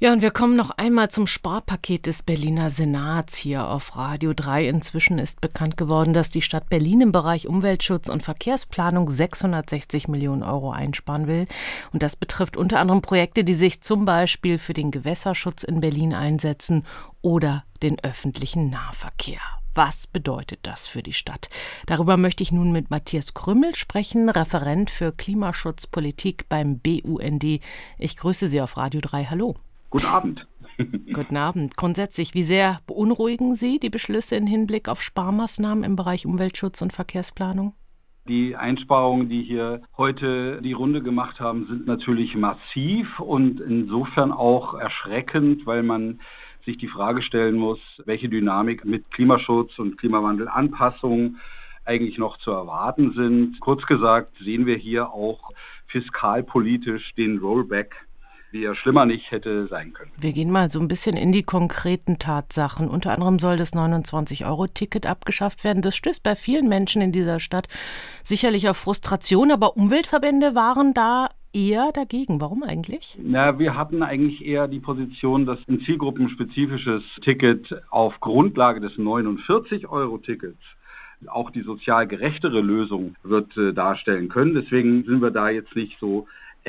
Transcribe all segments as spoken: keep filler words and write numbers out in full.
Ja, und wir kommen noch einmal zum Sparpaket des Berliner Senats hier auf Radio drei. Inzwischen ist bekannt geworden, dass die Stadt Berlin im Bereich Umweltschutz und Verkehrsplanung sechshundertsechzig Millionen Euro einsparen will. Und das betrifft unter anderem Projekte, die sich zum Beispiel für den Gewässerschutz in Berlin einsetzen oder den öffentlichen Nahverkehr. Was bedeutet das für die Stadt? Darüber möchte ich nun mit Matthias Krümmel sprechen, Referent für Klimaschutzpolitik beim B U N D. Ich grüße Sie auf Radio drei. Hallo. Guten Abend. Guten Abend. Grundsätzlich, wie sehr beunruhigen Sie die Beschlüsse im Hinblick auf Sparmaßnahmen im Bereich Umweltschutz und Verkehrsplanung? Die Einsparungen, die hier heute die Runde gemacht haben, sind natürlich massiv und insofern auch erschreckend, weil man sich die Frage stellen muss, welche Dynamik mit Klimaschutz und Klimawandelanpassung eigentlich noch zu erwarten sind. Kurz gesagt sehen wir hier auch fiskalpolitisch den Rollback, wie er schlimmer nicht hätte sein können. Wir gehen mal so ein bisschen in die konkreten Tatsachen. Unter anderem soll das neunundzwanzig-Euro-Ticket abgeschafft werden. Das stößt bei vielen Menschen in dieser Stadt sicherlich auf Frustration, aber Umweltverbände waren da eher dagegen. Warum eigentlich? Na, wir hatten eigentlich eher die Position, dass ein zielgruppenspezifisches Ticket auf Grundlage des neunundvierzig-Euro-Tickets auch die sozial gerechtere Lösung wird äh, darstellen können. Deswegen sind wir da jetzt nicht so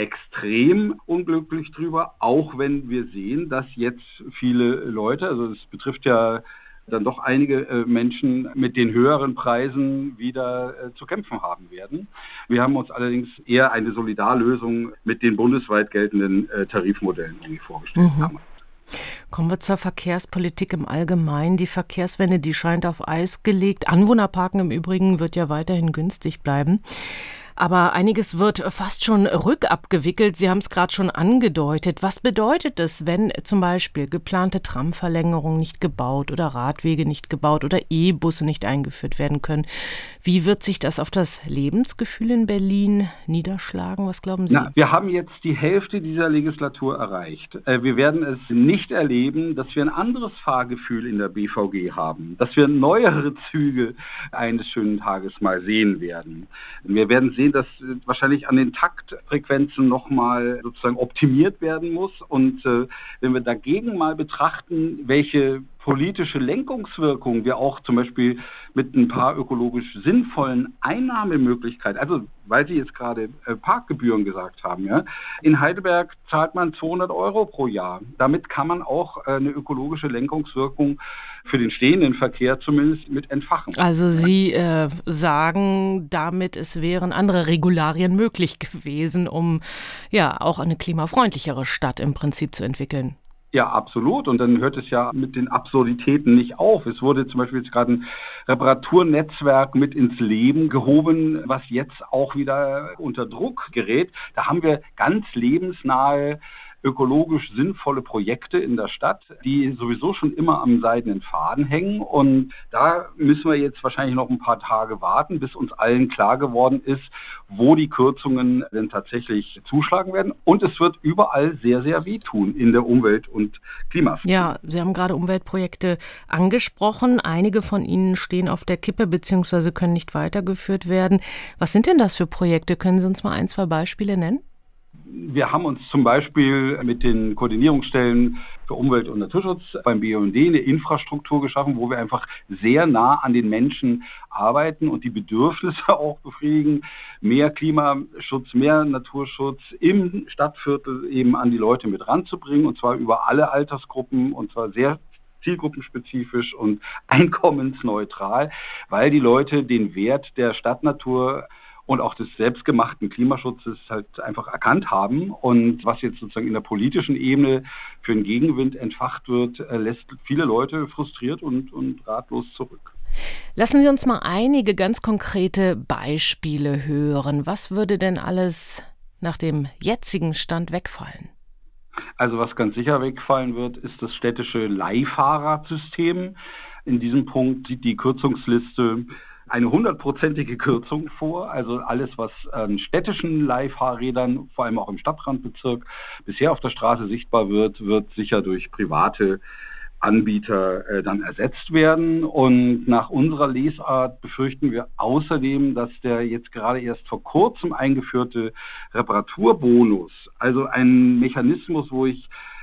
extrem unglücklich drüber, auch wenn wir sehen, dass jetzt viele Leute, also es betrifft ja dann doch einige äh, Menschen mit den höheren Preisen wieder äh, zu kämpfen haben werden. Wir haben uns allerdings eher eine Solidarlösung mit den bundesweit geltenden äh, Tarifmodellen irgendwie vorgestellt. Mhm. Kommen wir zur Verkehrspolitik im Allgemeinen. Die Verkehrswende, die scheint auf Eis gelegt. Anwohnerparken im Übrigen wird ja weiterhin günstig bleiben. Aber einiges wird fast schon rückabgewickelt. Sie haben es gerade schon angedeutet. Was bedeutet es, wenn zum Beispiel geplante Tramverlängerungen nicht gebaut oder Radwege nicht gebaut oder E-Busse nicht eingeführt werden können? Wie wird sich das auf das Lebensgefühl in Berlin niederschlagen? Was glauben Sie? Na, wir haben jetzt die Hälfte dieser Legislatur erreicht. Wir werden es nicht erleben, dass wir ein anderes Fahrgefühl in der B V G haben, dass wir neuere Züge eines schönen Tages mal sehen werden. Wir werden sehen, dass wahrscheinlich an den Taktfrequenzen nochmal sozusagen optimiert werden muss. Und äh, wenn wir dagegen mal betrachten, welche politische Lenkungswirkung wir auch zum Beispiel mit ein paar ökologisch sinnvollen Einnahmemöglichkeiten, also weil Sie jetzt gerade äh, Parkgebühren gesagt haben, ja, in Heidelberg zahlt man zweihundert Euro pro Jahr. Damit kann man auch äh, eine ökologische Lenkungswirkung für den stehenden Verkehr zumindest mit entfachen. Also Sie äh, sagen damit, es wären andere Regularien möglich gewesen, um ja auch eine klimafreundlichere Stadt im Prinzip zu entwickeln. Ja, absolut. Und dann hört es ja mit den Absurditäten nicht auf. Es wurde zum Beispiel jetzt gerade ein Reparaturnetzwerk mit ins Leben gehoben, was jetzt auch wieder unter Druck gerät. Da haben wir ganz lebensnahe, ökologisch sinnvolle Projekte in der Stadt, die sowieso schon immer am seidenen Faden hängen. Und da müssen wir jetzt wahrscheinlich noch ein paar Tage warten, bis uns allen klar geworden ist, wo die Kürzungen denn tatsächlich zuschlagen werden. Und es wird überall sehr, sehr wehtun in der Umwelt- und Klimaschutz. Ja, Sie haben gerade Umweltprojekte angesprochen. Einige von ihnen stehen auf der Kippe bzw. können nicht weitergeführt werden. Was sind denn das für Projekte? Können Sie uns mal ein, zwei Beispiele nennen? Wir haben uns zum Beispiel mit den Koordinierungsstellen für Umwelt- und Naturschutz beim B U N D eine Infrastruktur geschaffen, wo wir einfach sehr nah an den Menschen arbeiten und die Bedürfnisse auch befriedigen, mehr Klimaschutz, mehr Naturschutz im Stadtviertel eben an die Leute mit ranzubringen, und zwar über alle Altersgruppen, und zwar sehr zielgruppenspezifisch und einkommensneutral, weil die Leute den Wert der Stadtnatur und auch des selbstgemachten Klimaschutzes halt einfach erkannt haben. Und was jetzt sozusagen in der politischen Ebene für einen Gegenwind entfacht wird, lässt viele Leute frustriert und, und ratlos zurück. Lassen Sie uns mal einige ganz konkrete Beispiele hören. Was würde denn alles nach dem jetzigen Stand wegfallen? Also was ganz sicher wegfallen wird, ist das städtische Leihfahrradsystem. In diesem Punkt sieht die Kürzungsliste eine hundertprozentige Kürzung vor. Also alles, was an städtischen Leihfahrrädern, vor allem auch im Stadtrandbezirk, bisher auf der Straße sichtbar wird, wird sicher durch private Anbieter äh, dann ersetzt werden. Und nach unserer Lesart befürchten wir außerdem, dass der jetzt gerade erst vor kurzem eingeführte Reparaturbonus, also ein Mechanismus, wo ich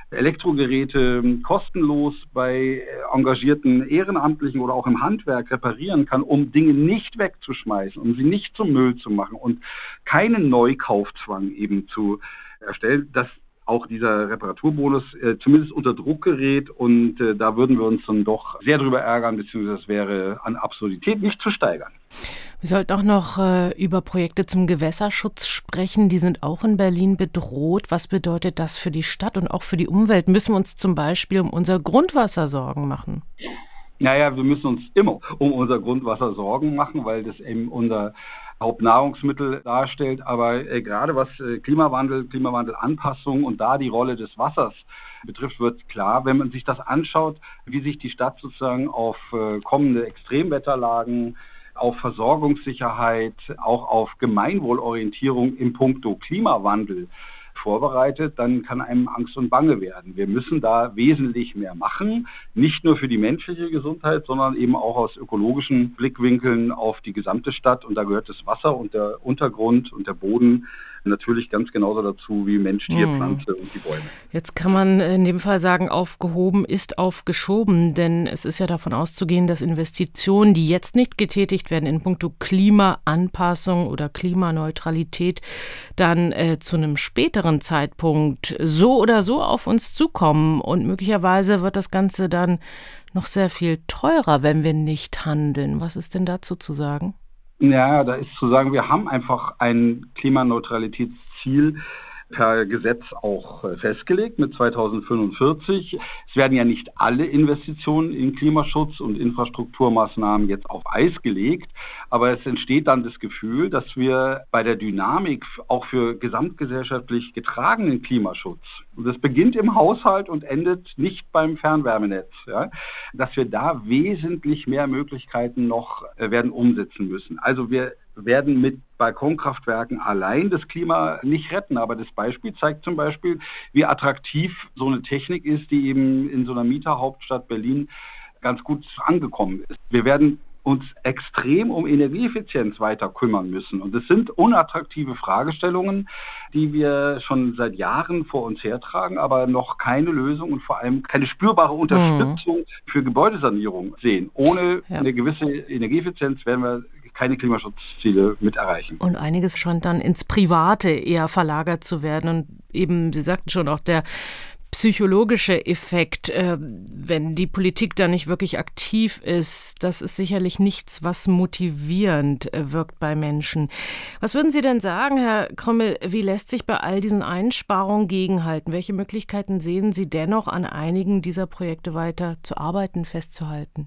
Elektrogeräte kostenlos bei engagierten Ehrenamtlichen oder auch im Handwerk reparieren kann, um Dinge nicht wegzuschmeißen, um sie nicht zum Müll zu machen und keinen Neukaufzwang eben zu erstellen, dass auch dieser Reparaturbonus äh, zumindest unter Druck gerät und äh, da würden wir uns dann doch sehr drüber ärgern, beziehungsweise es wäre an Absurdität nicht zu steigern. Wir sollten auch noch äh, über Projekte zum Gewässerschutz sprechen. Die sind auch in Berlin bedroht. Was bedeutet das für die Stadt und auch für die Umwelt? Müssen wir uns zum Beispiel um unser Grundwasser Sorgen machen? Naja, wir müssen uns immer um unser Grundwasser Sorgen machen, weil das eben unser Hauptnahrungsmittel darstellt. Aber äh, gerade was äh, Klimawandel, Klimawandelanpassung und da die Rolle des Wassers betrifft, wird klar, wenn man sich das anschaut, wie sich die Stadt sozusagen auf äh, kommende Extremwetterlagen, auf Versorgungssicherheit, auch auf Gemeinwohlorientierung im Puncto Klimawandel vorbereitet, dann kann einem Angst und Bange werden. Wir müssen da wesentlich mehr machen, nicht nur für die menschliche Gesundheit, sondern eben auch aus ökologischen Blickwinkeln auf die gesamte Stadt. Und da gehört das Wasser und der Untergrund und der Boden natürlich ganz genauso dazu wie Mensch, Tier, Pflanze und die Bäume. Jetzt kann man in dem Fall sagen, aufgehoben ist aufgeschoben, denn es ist ja davon auszugehen, dass Investitionen, die jetzt nicht getätigt werden in puncto Klimaanpassung oder Klimaneutralität, dann äh, zu einem späteren Zeitpunkt so oder so auf uns zukommen und möglicherweise wird das Ganze dann noch sehr viel teurer, wenn wir nicht handeln. Was ist denn dazu zu sagen? Ja, da ist zu sagen, wir haben einfach ein Klimaneutralitätsziel per Gesetz auch festgelegt mit zweitausendfünfundvierzig. Es werden ja nicht alle Investitionen in Klimaschutz und Infrastrukturmaßnahmen jetzt auf Eis gelegt, aber es entsteht dann das Gefühl, dass wir bei der Dynamik auch für gesamtgesellschaftlich getragenen Klimaschutz, und das beginnt im Haushalt und endet nicht beim Fernwärmenetz, ja, dass wir da wesentlich mehr Möglichkeiten noch äh, werden umsetzen müssen. Also wir werden mit Balkonkraftwerken allein das Klima nicht retten. Aber das Beispiel zeigt zum Beispiel, wie attraktiv so eine Technik ist, die eben in so einer Mieterhauptstadt Berlin ganz gut angekommen ist. Wir werden uns extrem um Energieeffizienz weiter kümmern müssen. Und es sind unattraktive Fragestellungen, die wir schon seit Jahren vor uns hertragen, aber noch keine Lösung und vor allem keine spürbare Unterstützung mhm. für Gebäudesanierung sehen. Ohne ja. eine gewisse Energieeffizienz werden wir keine Klimaschutzziele mit erreichen. Und einiges scheint dann ins Private eher verlagert zu werden. Und eben, Sie sagten schon, auch der psychologische Effekt, äh, wenn die Politik da nicht wirklich aktiv ist, das ist sicherlich nichts, was motivierend äh, wirkt bei Menschen. Was würden Sie denn sagen, Herr Krümmel, wie lässt sich bei all diesen Einsparungen gegenhalten? Welche Möglichkeiten sehen Sie dennoch, an einigen dieser Projekte weiter zu arbeiten, festzuhalten?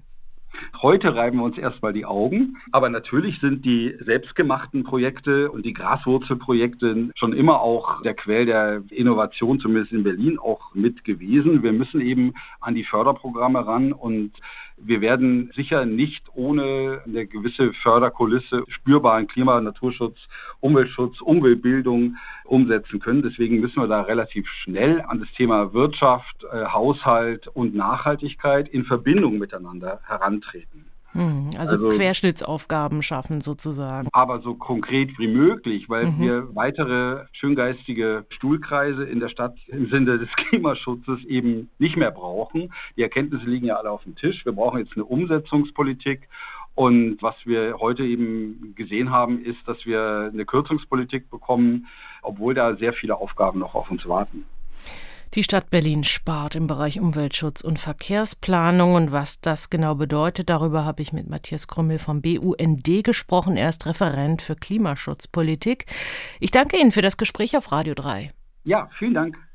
Heute reiben wir uns erstmal die Augen, aber natürlich sind die selbstgemachten Projekte und die Graswurzelprojekte schon immer auch der Quell der Innovation, zumindest in Berlin, auch mit gewesen. Wir müssen eben an die Förderprogramme ran und wir werden sicher nicht ohne eine gewisse Förderkulisse spürbaren Klima-, Naturschutz, Umweltschutz, Umweltbildung umsetzen können. Deswegen müssen wir da relativ schnell an das Thema Wirtschaft, äh, Haushalt und Nachhaltigkeit in Verbindung miteinander herantreten. Hm, also, also Querschnittsaufgaben schaffen sozusagen. Aber so konkret wie möglich, weil mhm. wir weitere schöngeistige Stuhlkreise in der Stadt im Sinne des Klimaschutzes eben nicht mehr brauchen. Die Erkenntnisse liegen ja alle auf dem Tisch. Wir brauchen jetzt eine Umsetzungspolitik. Und was wir heute eben gesehen haben, ist, dass wir eine Kürzungspolitik bekommen, obwohl da sehr viele Aufgaben noch auf uns warten. Die Stadt Berlin spart im Bereich Umweltschutz und Verkehrsplanung. Und was das genau bedeutet, darüber habe ich mit Matthias Krümmel vom B U N D gesprochen. Er ist Referent für Klimaschutzpolitik. Ich danke Ihnen für das Gespräch auf Radio drei. Ja, vielen Dank.